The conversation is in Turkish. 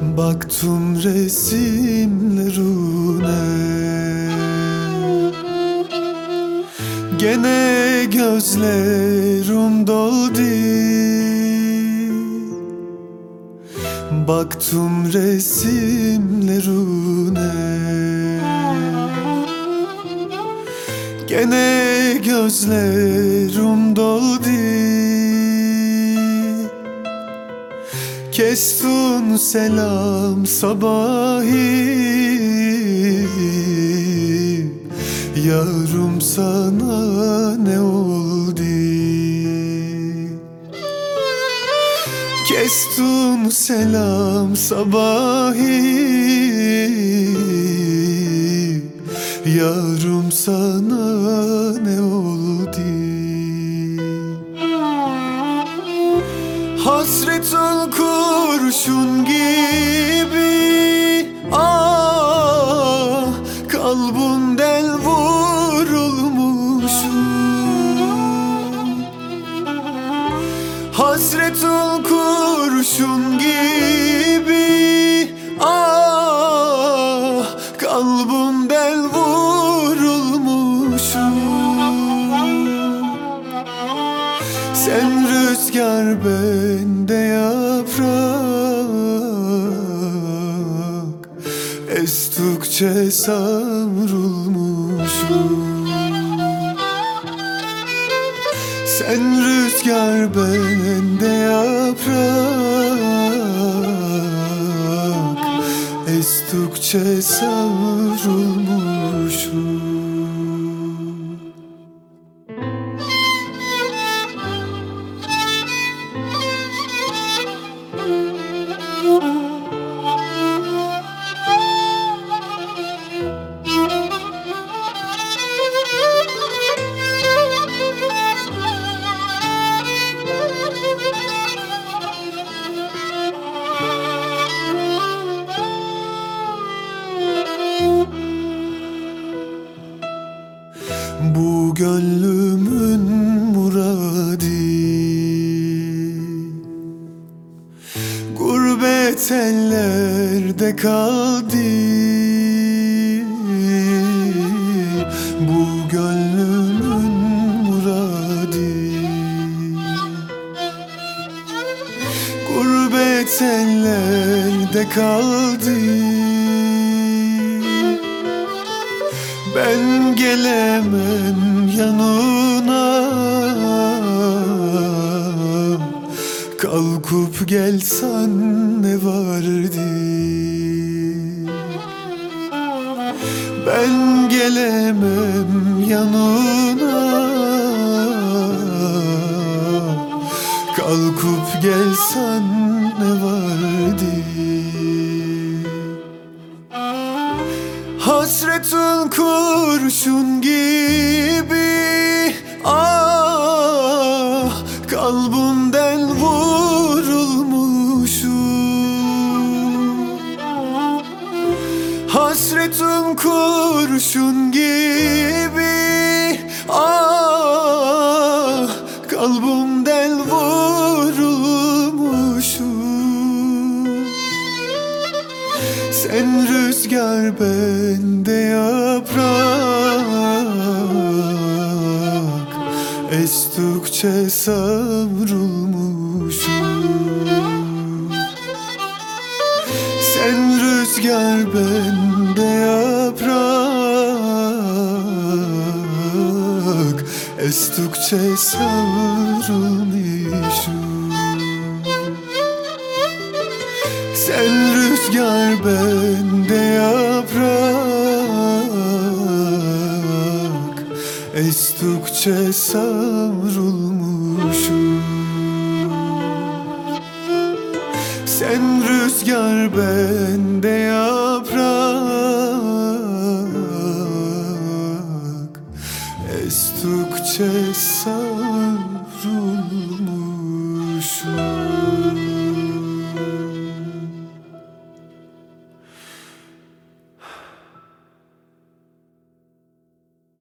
Baktım resimlerine, gene gözlerim doldu. Baktım resimlerine, gene gözlerim doldu. Kestin selam sabahı, yarım sana ne oldu? Kestin selam sabahı, yarım sana ne oldu? Hasretin kurşun gibi, ah, kalbimden vurulmuşum. Hasretin kurşun gibi, ah, kalbimden vurulmuşum. Sen rüzgar, bende yaprak, estikçe savrulmuşum. Sen rüzgar, bende yaprak, estikçe savrulmuşum. Bu gönlümün muradı, gurbet ellerde kaldı. Bu gönlümün muradı, gurbet ellerde kaldı. Ben gelemem yanına, kalkıp gelsen ne vardı? Ben gelemem yanına, kalkıp gelsen ne vardı? Hasretin kurşun gibi, ah, kalbimden vurulmuşum. Hasretin kurşun gibi, ah, kalbimden vurulmuşum. Sen rüzgar, bende yaprak, estikçe savrulmuşum. Sen rüzgar, bende yaprak, estikçe savrulmuşum. Sen rüzgar, bende yaprak, estikçe savrulmuşum. Sen rüzgar, bende yaprak, estikçe savrulmuşum.